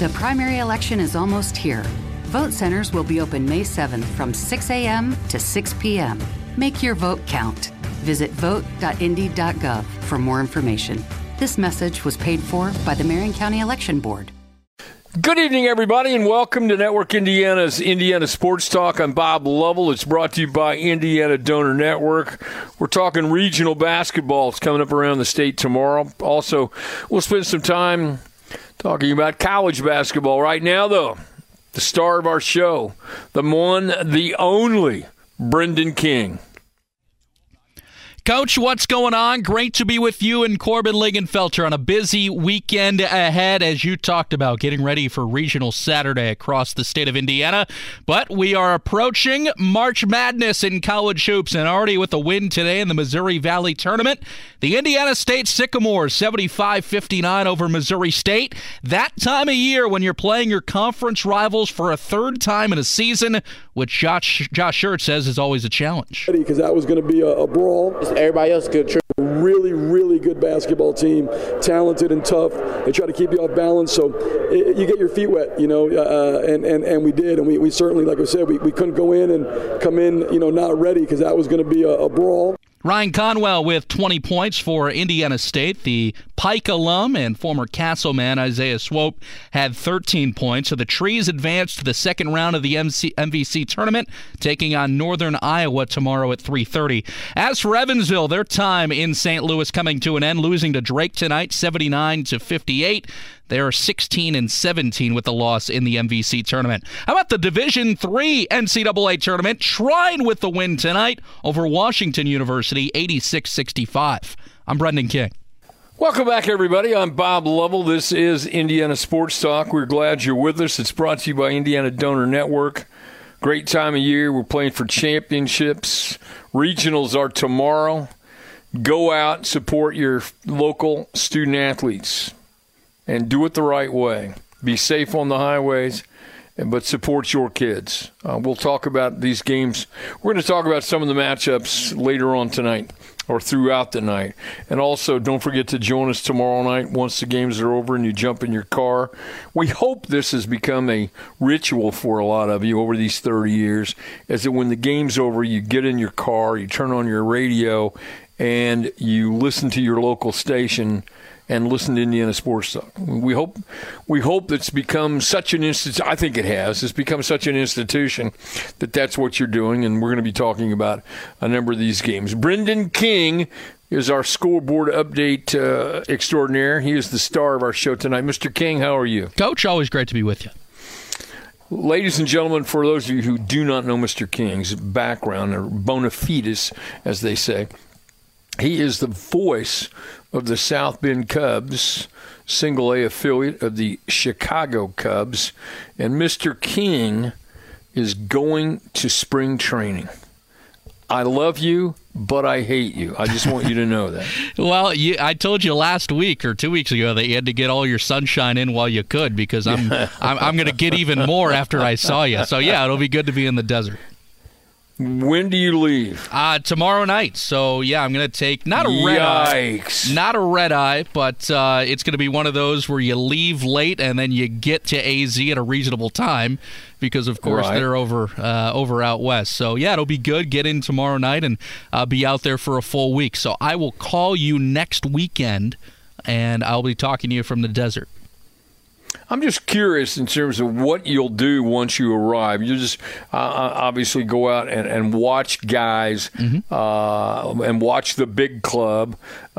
The primary election is almost here. Vote centers will be open May 7th from 6 a.m. to 6 p.m. Make your vote count. Visit vote.indy.gov for more information. This message was paid for by the Marion County Election Board. Good evening, everybody, and welcome to Network Indiana's Indiana Sports Talk. I'm Bob Lovell. It's brought to you by Indiana Donor Network. We're talking regional basketball. It's coming up around the state tomorrow. Also, we'll spend some time talking about college basketball. Right now, though, the star of our show, the one, the only, Brendan King. Coach, what's going on? Great to be with you and Corbin Lingenfelter on a busy weekend ahead, as you talked about, getting ready for Regional Saturday across the state of Indiana. But we are approaching March Madness in college hoops, and already with a win today in the Missouri Valley Tournament, the Indiana State Sycamores 75-59 over Missouri State. That time of year when you're playing your conference rivals for a third time in a season, which Josh Schertz says is always a challenge. Because that was going to be a brawl. Everybody else could. Really, really good basketball team, talented and tough. They try to keep you off balance, so you get your feet wet, and we did. And we certainly, like I said, we couldn't go in and come in, not ready, because that was going to be a brawl. Ryan Conwell with 20 points for Indiana State. The Pike alum and former Castleman Isaiah Swope had 13 points. So the Trees advanced to the second round of the MVC tournament, taking on Northern Iowa tomorrow at 3:30. As for Evansville, their time in St. Louis coming to an end, losing to Drake tonight, 79-58. They are 16-17 with the loss in the MVC tournament. How about the Division III NCAA tournament? Shrine with the win tonight over Washington University, 86-65. I'm Brendan King. Welcome back, everybody. I'm Bob Lovell. This is Indiana Sports Talk. We're glad you're with us. It's brought to you by Indiana Donor Network. Great time of year. We're playing for championships. Regionals are tomorrow. Go out, support your local student athletes, and do it the right way. Be safe on the highways, but support your kids. We'll talk about these games. We're going to talk about some of the matchups later on tonight or throughout the night. And also, don't forget to join us tomorrow night once the games are over and you jump in your car. We hope this has become a ritual for a lot of you over these 30 years, as that when the game's over, you get in your car, you turn on your radio, and you listen to your local station and listen to Indiana Sports Talk. We hope it's become such an institution. I think it has. It's become such an institution that that's what you're doing, and we're going to be talking about a number of these games. Brendan King is our scoreboard update extraordinaire. He is the star of our show tonight. Mr. King, how are you? Coach, always great to be with you. Ladies and gentlemen, for those of you who do not know Mr. King's background, or bona fides, as they say, he is the voice of the South Bend Cubs, single A affiliate of the Chicago Cubs. And Mr. King is going to spring training. I love you, but I hate you. I just want you to know that. Well, I told you last week or 2 weeks ago that you had to get all your sunshine in while you could, because I'm going to get even more after I saw you. So, yeah, it'll be good to be in the desert. When do you leave? Tomorrow night. So, yeah, I'm going to take not a red eye, but it's going to be one of those where you leave late and then you get to AZ at a reasonable time because, of course, they're over out west. So, yeah, it'll be good. Get in tomorrow night and be out there for a full week. So I will call you next weekend, and I'll be talking to you from the desert. I'm just curious in terms of what you'll do once you arrive. You just obviously go out and watch guys and watch the big club.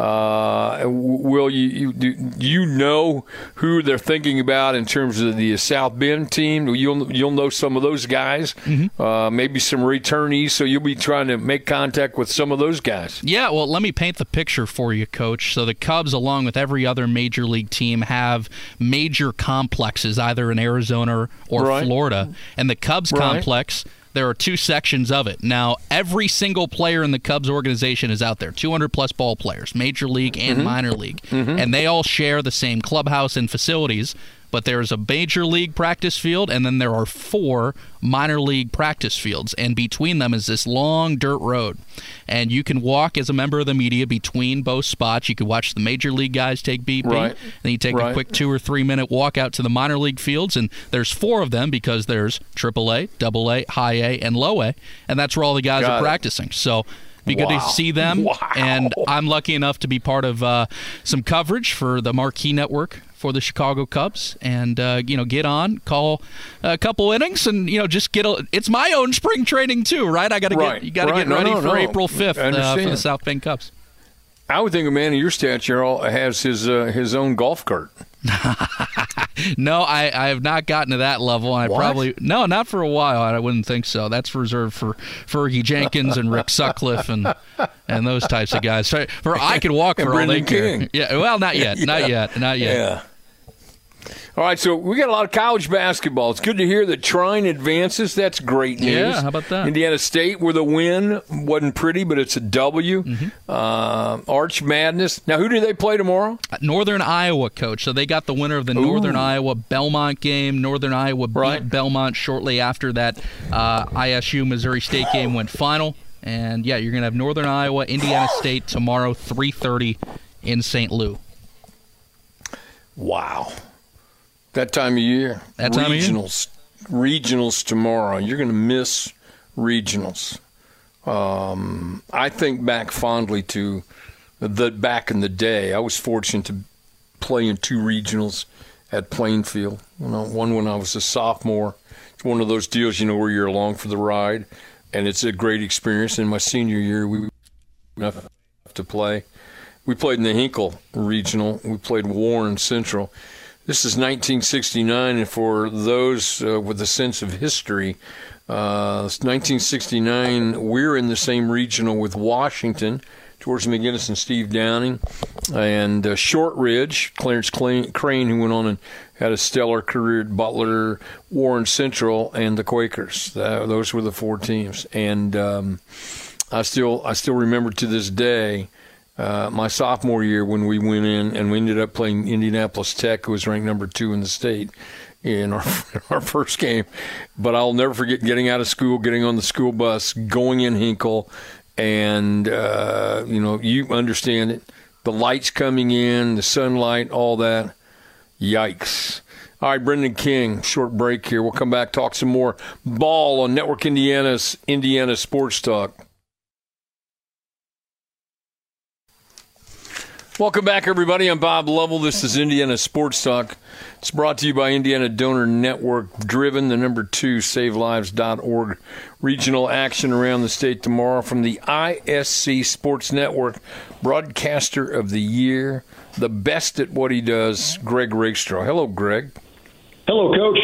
Will you know who they're thinking about in terms of the South Bend team? You'll know some of those guys, maybe some returnees, so you'll be trying to make contact with some of those guys. Yeah, well, let me paint the picture for you, Coach. So the Cubs, along with every other major league team, have major complexes either in Arizona or Florida. And the Cubs complex, there are two sections of it. Now, every single player in the Cubs organization is out there, 200-plus ball players, major league and minor league. And they all share the same clubhouse and facilities but there's a major league practice field, and then there are 4 minor league practice fields, and between them is this long dirt road. And you can walk as a member of the media between both spots. You can watch the major league guys take BP, then you take a quick 2 or 3 minute walk out to the minor league fields, and there's 4 of them because there's AAA, AA, High A, and Low A, and that's where all the guys are practicing. So be good to see them, and I'm lucky enough to be part of some coverage for the Marquee Network for the Chicago Cubs, and get on, call a couple innings, and just it's my own spring training too, right? I got to get ready for April 5th for the South Bend Cubs. I would think a man of your stature has his own golf cart. No, I have not gotten to that level. No, not for a while. I wouldn't think so. That's reserved for Fergie Jenkins and Rick Sutcliffe and those types of guys. I could walk for all they care. Yeah, well, not yet. Yeah. All right, so we got a lot of college basketball. It's good to hear that Trine advances. That's great news. Yeah, how about that? Indiana State with a win. Wasn't pretty, but it's a W. Arch Madness. Now, who do they play tomorrow? Northern Iowa, Coach. So they got the winner of the Northern Iowa Belmont game. Northern Iowa beat Belmont shortly after that ISU Missouri State game went final. And, you're going to have Northern Iowa, Indiana State tomorrow, 3:30 in St. Louis. Wow. That time of year. Regionals tomorrow. You're going to miss regionals. I think back fondly to back in the day. I was fortunate to play in 2 regionals at Plainfield. One when I was a sophomore. It's one of those deals, where you're along for the ride, and it's a great experience. In my senior year, we enough to play. We played in the Hinkle Regional. We played Warren Central. This is 1969, and for those with a sense of history, 1969, we're in the same regional with Washington, George McGinnis and Steve Downing, and Shortridge, Clarence Crane, who went on and had a stellar career at Butler, Warren Central, and the Quakers. Those were the 4 teams. And I still remember to this day my sophomore year when we went in and we ended up playing Indianapolis Tech, who was ranked number 2 in the state in our first game. But I'll never forget getting out of school, getting on the school bus, going in Hinkle, and, you understand it. The lights coming in, the sunlight, all that. Yikes. All right, Brendan King, short break here. We'll come back, talk some more ball on Network Indiana's Indiana Sports Talk. Welcome back, everybody. I'm Bob Lovell. This is Indiana Sports Talk. It's brought to you by Indiana Donor Network, driven, the number 2, SaveLives.org. Regional action around the state tomorrow from the ISC Sports Network. Broadcaster of the Year, the best at what he does, Greg Rakestraw. Hello, Greg. Hello, Coach.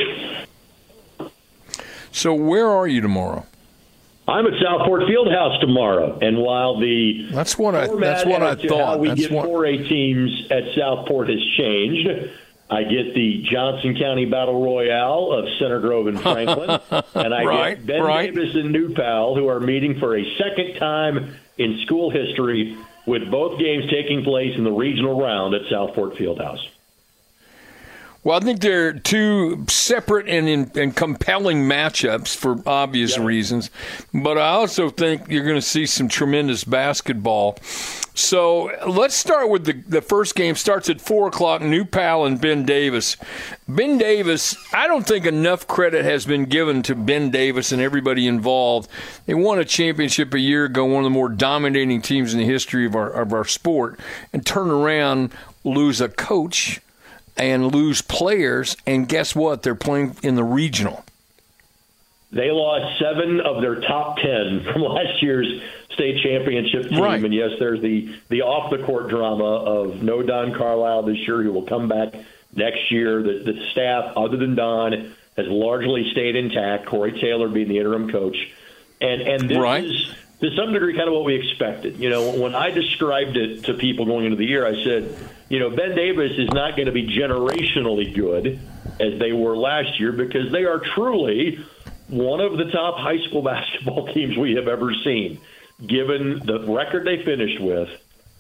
So where are you tomorrow? I'm at Southport Fieldhouse tomorrow, and while the that's what I thought. How we get 4A teams at Southport has changed, I get the Johnson County Battle Royale of Center Grove and Franklin, and I get Ben Davis and New Pal, who are meeting for a second time in school history, with both games taking place in the regional round at Southport Fieldhouse. Well, I think they're 2 separate and compelling matchups for obvious reasons, but I also think you're going to see some tremendous basketball. So let's start with the first game. Starts at 4 o'clock, New Pal and Ben Davis. Ben Davis, I don't think enough credit has been given to Ben Davis and everybody involved. They won a championship a year ago, one of the more dominating teams in the history of our sport, and turn around, lose a coach, and lose players, and guess what? They're playing in the regional. They lost 7 of their top 10 from last year's state championship team. Right. And, yes, there's the off-the-court drama of no Don Carlisle this year, who will come back next year. The staff, other than Don, has largely stayed intact, Corey Taylor being the interim coach. And this is, to some degree, kind of what we expected. When I described it to people going into the year, I said, Ben Davis is not going to be generationally good as they were last year, because they are truly one of the top high school basketball teams we have ever seen, given the record they finished with,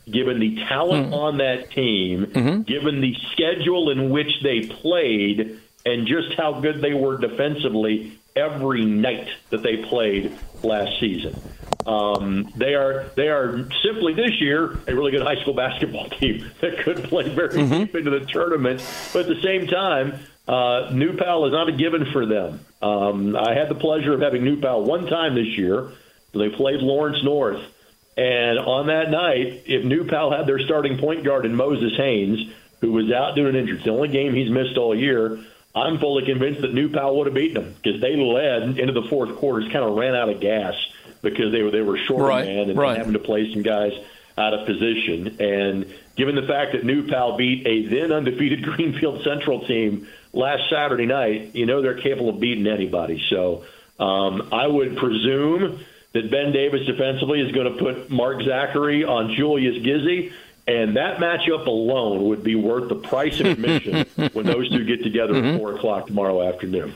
given the talent on that team, given the schedule in which they played, and just how good they were defensively every night that they played last season. They are simply this year a really good high school basketball team that could play very deep into the tournament. But at the same time, New Pal is not a given for them. I had the pleasure of having New Pal one time this year. They played Lawrence North. And on that night, if New Pal had their starting point guard in Moses Haynes, who was out due to an injury, it's the only game he's missed all year, I'm fully convinced that New Pal would have beaten them because they led into the fourth quarter, kind of ran out of gas because they were short man and having to play some guys out of position. And given the fact that New Pal beat a then undefeated Greenfield Central team last Saturday night, they're capable of beating anybody. So I would presume that Ben Davis defensively is going to put Mark Zachary on Julius Gizzi, and that matchup alone would be worth the price of admission when those two get together at 4 o'clock tomorrow afternoon.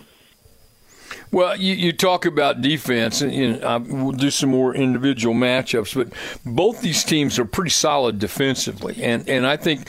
Well, you talk about defense, and we'll do some more individual matchups, but both these teams are pretty solid defensively. And I think,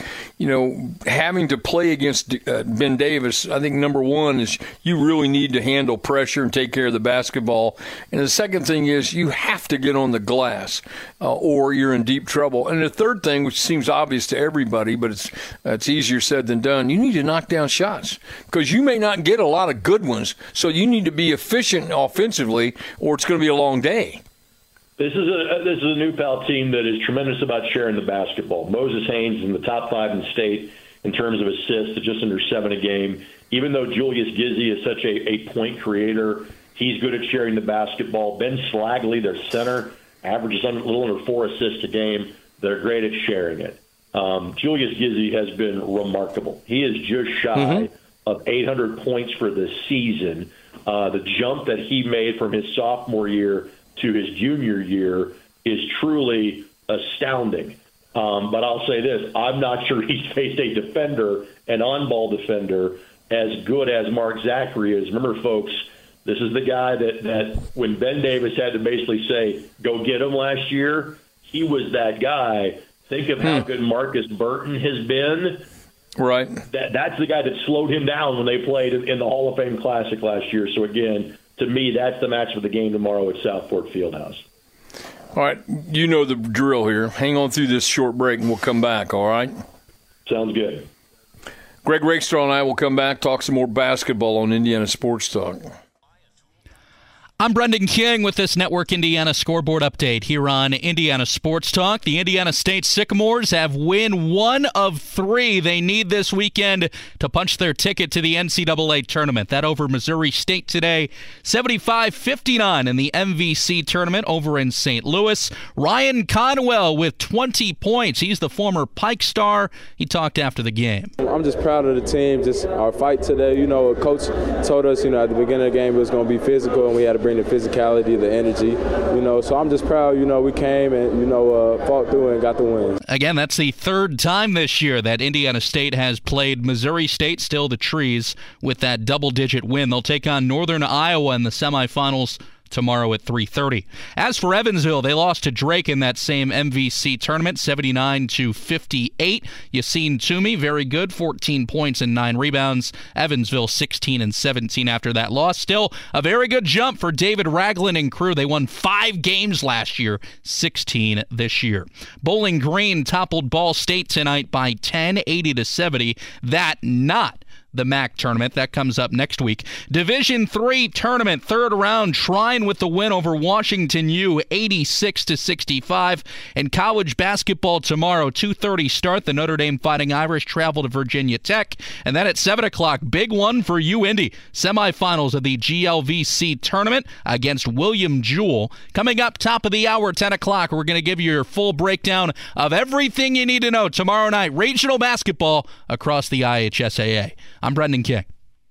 having to play against Ben Davis, I think number one is you really need to handle pressure and take care of the basketball. And the second thing is you have to get on the glass or you're in deep trouble. And the third thing, which seems obvious to everybody, but it's easier said than done, you need to knock down shots because you may not get a lot of good ones, so you need to be efficient offensively, or it's going to be a long day. This is a New Pal team that is tremendous about sharing the basketball. Moses Haynes in the top 5 in the state in terms of assists, just under 7 a game. Even though Julius Gizzi is such a point creator, he's good at sharing the basketball. Ben Slagley, their center, averages a little under 4 assists a game. They're great at sharing it. Julius Gizzi has been remarkable. He is just shy of 800 points for the season. The jump that he made from his sophomore year to his junior year is truly astounding. But I'll say this, I'm not sure he's faced a defender, an on-ball defender, as good as Mark Zachary is. Remember, folks, this is the guy that when Ben Davis had to basically say, go get him last year, he was that guy. Think of how good Marcus Burton has been. Right. That's the guy that slowed him down when they played in the Hall of Fame Classic last year. So, again, to me, that's the match for the game tomorrow at Southport Fieldhouse. All right. You know the drill here. Hang on through this short break, and we'll come back, all right? Sounds good. Greg Rakestraw and I will come back, talk some more basketball on Indiana Sports Talk. I'm Brendan King with this Network Indiana scoreboard update here on Indiana Sports Talk. The Indiana State Sycamores have win 1 of 3 they need this weekend to punch their ticket to the NCAA tournament. That over Missouri State today, 75-59 in the MVC tournament over in St. Louis. Ryan Conwell with 20 points. He's the former Pike star. He talked after the game. I'm just proud of the team, just our fight today. Coach told us, at the beginning of the game it was going to be physical, and we had to bring the physicality, the energy, so I'm just proud, we came and, fought through and got the win. Again, that's the third time this year that Indiana State has played Missouri State, still the Trees, with that double-digit win. They'll take on Northern Iowa in the semifinals tomorrow at 3:30. As for Evansville, they lost to Drake in that same MVC tournament, 79-58. Yassine Toomey, very good, 14 points and 9 rebounds. Evansville 16-17 after that loss. Still a very good jump for David Ragland and crew. They won 5 games last year, 16 this year. Bowling Green toppled Ball State tonight by 10, 80-70. That not the MAC tournament. That comes up next week. Division III tournament, third round, Shrine with the win over Washington U, 86-65. And college basketball tomorrow, 2:30 start. The Notre Dame Fighting Irish travel to Virginia Tech. And then at 7 o'clock, big one for UIndy. Semifinals of the GLVC tournament against William Jewell. Coming up top of the hour, 10 o'clock, we're going to give you your full breakdown of everything you need to know tomorrow night. Regional basketball across the IHSAA. I'm Brendan King.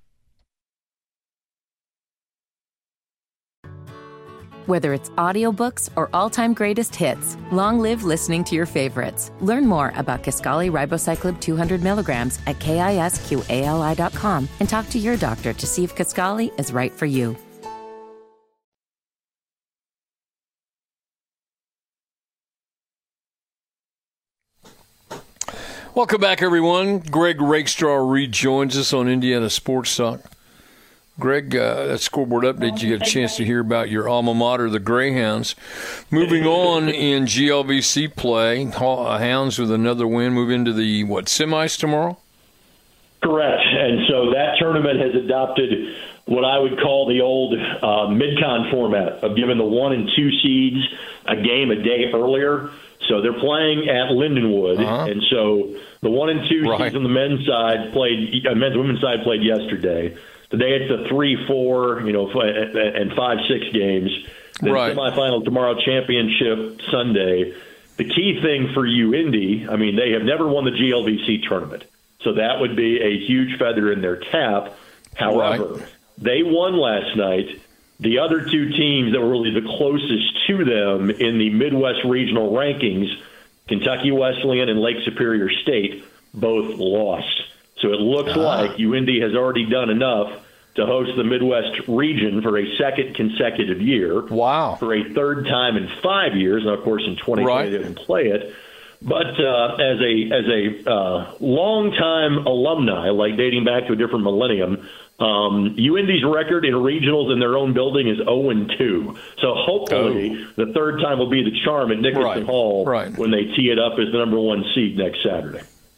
Whether it's audiobooks or all-time greatest hits, long live listening to your favorites. Learn more about Kisqali Ribociclib 200 milligrams at KISQALI.com and talk to your doctor to see if Kisqali is right for you. Welcome back, everyone. Greg Rakestraw rejoins us on Indiana Sports Talk. Greg, that scoreboard update, you get a chance to hear about your alma mater, the Greyhounds. Moving on in GLVC play, Hounds with another win, move into the, semis tomorrow? Correct. And so that tournament has adopted what I would call the old mid-con format of giving the 1 and 2 seeds a game a day earlier. So they're playing at Lindenwood, and so the 1 and 2 seeds on the men's side played, men's and women's side played yesterday. Today it's the 3-4, and 5-6 games. Then semifinal tomorrow, championship Sunday. The key thing for UIndy, they have never won the GLVC tournament, so that would be a huge feather in their cap. However, they won last night. The other two teams that were really the closest to them in the Midwest regional rankings, Kentucky Wesleyan and Lake Superior State, both lost. So it looks like UIndy has already done enough to host the Midwest region for a second consecutive year. Wow. For a third time in 5 years. Now, of course, in 2020 they didn't play it. But as a longtime alumni, like dating back to a different millennium, UIndy's record in regionals in their own building is 0-2. So hopefully the third time will be the charm at Nickerson Hall when they tee it up as the number 1 seed next Saturday.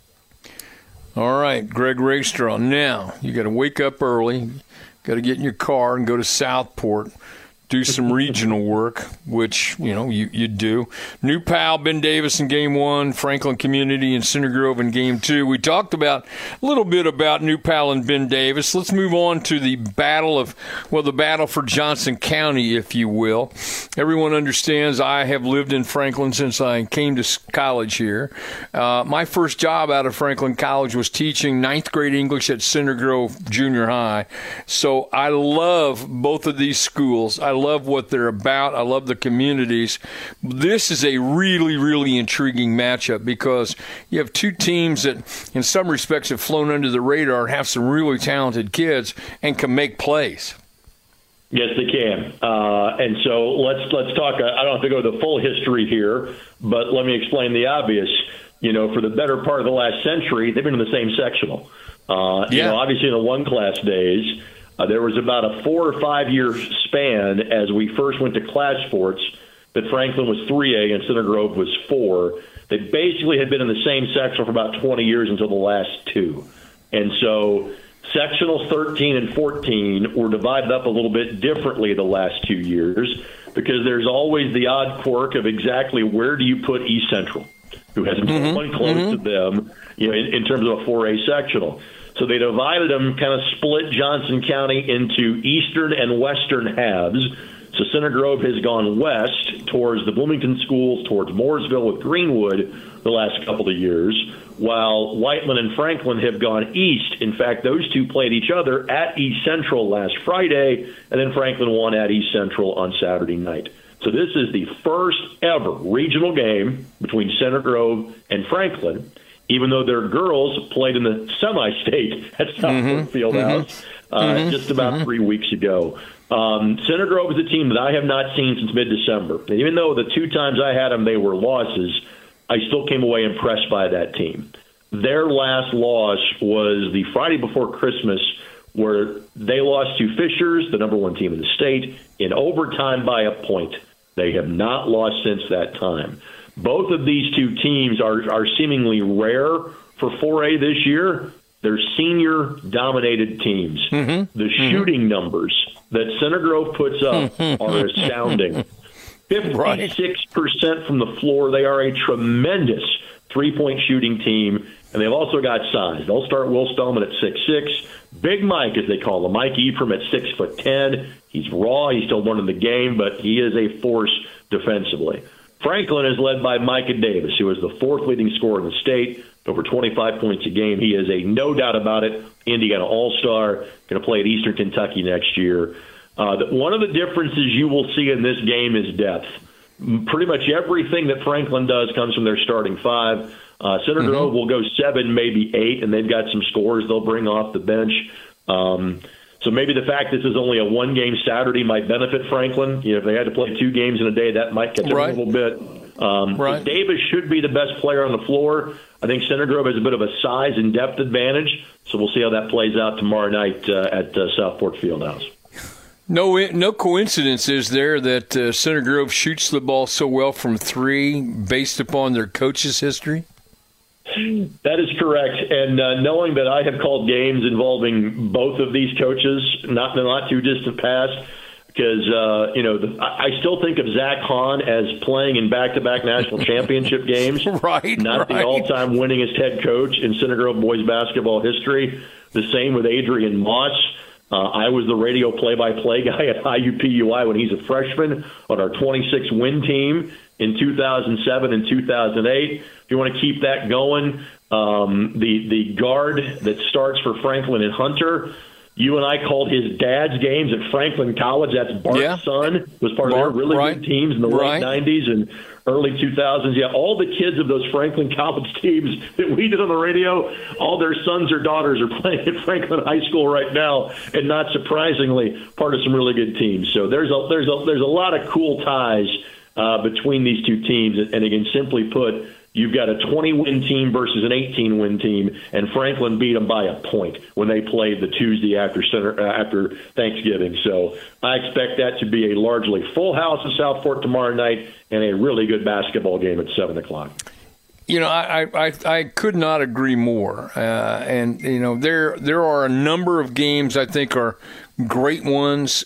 All right, Greg Rakestraw. Now, you got to wake up early, got to get in your car and go to Southport, do some regional work, which, you do. New Pal, Ben Davis in Game 1, Franklin Community and Center Grove in Game 2. We talked a little bit about New Pal and Ben Davis. Let's move on to the battle for Johnson County, if you will. Everyone understands I have lived in Franklin since I came to college here. My first job out of Franklin College was teaching 9th grade English at Center Grove Junior High. So I love both of these schools. I love what they're about. I love the communities. This is a really, really intriguing matchup because you have two teams that in some respects have flown under the radar, have some really talented kids, and can make plays. Yes, they can. And so let's talk. I don't have to go to the full history here, but let me explain the obvious. For the better part of the last century, they've been in the same sectional. Obviously in the one-class days, there was about a 4 or 5 year span as we first went to class sports that Franklin was 3A and Center Grove was 4. They basically had been in the same section for about 20 years until the last 2. And so sectionals 13 and 14 were divided up a little bit differently the last 2 years because there's always the odd quirk of exactly where do you put East Central, who has no one close to them, in terms of a 4A sectional. So they divided them, kind of split Johnson County into eastern and western halves. So Center Grove has gone west towards the Bloomington schools, towards Mooresville with Greenwood the last couple of years, while Whiteman and Franklin have gone east. In fact, those two played each other at East Central last Friday, and then Franklin won at East Central on Saturday night. So this is the first ever regional game between Center Grove and Franklin, even though their girls played in the semi-state at Southport Fieldhouse just about 3 weeks ago. Center Grove is a team that I have not seen since mid-December. And even though the 2 times I had them, they were losses, I still came away impressed by that team. Their last loss was the Friday before Christmas, where they lost to Fishers, the number 1 team in the state, in overtime by a point. They have not lost since that time. Both of these two teams are seemingly rare for 4A this year. They're senior-dominated teams. The shooting numbers that Center Grove puts up are astounding. 56% from the floor. They are a tremendous three-point shooting team, and they've also got size. They'll start Will Spellman at 6'6". Big Mike, as they call him, Mike Ephraim at 6'10". He's raw. He's still learning the game, but he is a force defensively. Franklin is led by Micah Davis, who is the 4th leading scorer in the state, over 25 points a game. He is a no doubt about it Indiana All-Star, going to play at Eastern Kentucky next year. One of the differences you will see in this game is depth. Pretty much everything that Franklin does comes from their starting 5. Center Grove will go 7, maybe 8, and they've got some scores they'll bring off the bench. So maybe the fact this is only a 1-game Saturday might benefit Franklin. If they had to play 2 games in a day, that might catch them a little bit. Right. Davis should be the best player on the floor. I think Center Grove has a bit of a size and depth advantage, so we'll see how that plays out tomorrow night at Southport Fieldhouse. No coincidence, is there, that Center Grove shoots the ball so well from three based upon their coach's history? That is correct. And knowing that I have called games involving both of these coaches, not in the not too distant past, because I still think of Zach Hahn as playing in back-to-back national championship games. Right. The all-time winningest head coach in Center Grove boys basketball history. The same with Adrian Moss. I was the radio play-by-play guy at IUPUI when he's a freshman on our 26-win team in 2007 and 2008. If you want to keep that going, the guard that starts for Franklin and Hunter, you and I called his dad's games at Franklin College. That's Bart's son. Was part of their really good teams in the late 90s and early 2000s. Yeah, all the kids of those Franklin College teams that we did on the radio, all their sons or daughters are playing at Franklin High School right now, and not surprisingly, part of some really good teams. So there's a lot of cool ties between these two teams. And again, simply put, you've got a 20-win team versus an 18-win team, and Franklin beat them by a point when they played the Tuesday after Thanksgiving. So I expect that to be a largely full house at Southport tomorrow night and a really good basketball game at 7 o'clock. I could not agree more. There are a number of games I think are great ones.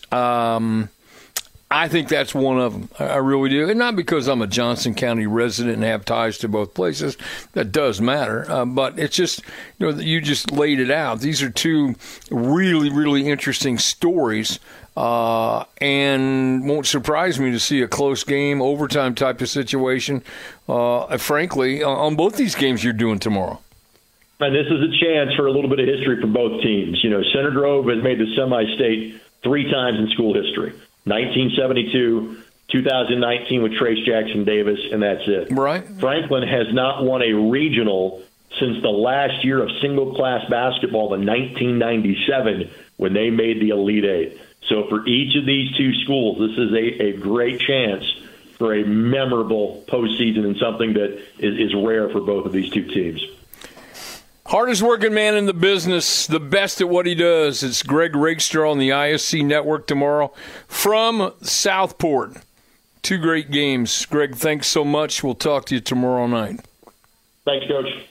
I think that's one of them. I really do. And not because I'm a Johnson County resident and have ties to both places. That does matter. But it's just, you just laid it out. These are two really, really interesting stories. And won't surprise me to see a close game, overtime type of situation, frankly, on both these games you're doing tomorrow. And this is a chance for a little bit of history for both teams. Center Grove has made the semi-state 3 times in school history. 1972, 2019 with Trace Jackson Davis, and that's it. Right. Franklin has not won a regional since the last year of single-class basketball in 1997 when they made the Elite Eight. So for each of these two schools, this is a great chance for a memorable postseason and something that is rare for both of these two teams. Hardest working man in the business, the best at what he does. It's Greg Rakestraw on the ISC Network tomorrow from Southport. 2 great games. Greg, thanks so much. We'll talk to you tomorrow night. Thanks, Coach.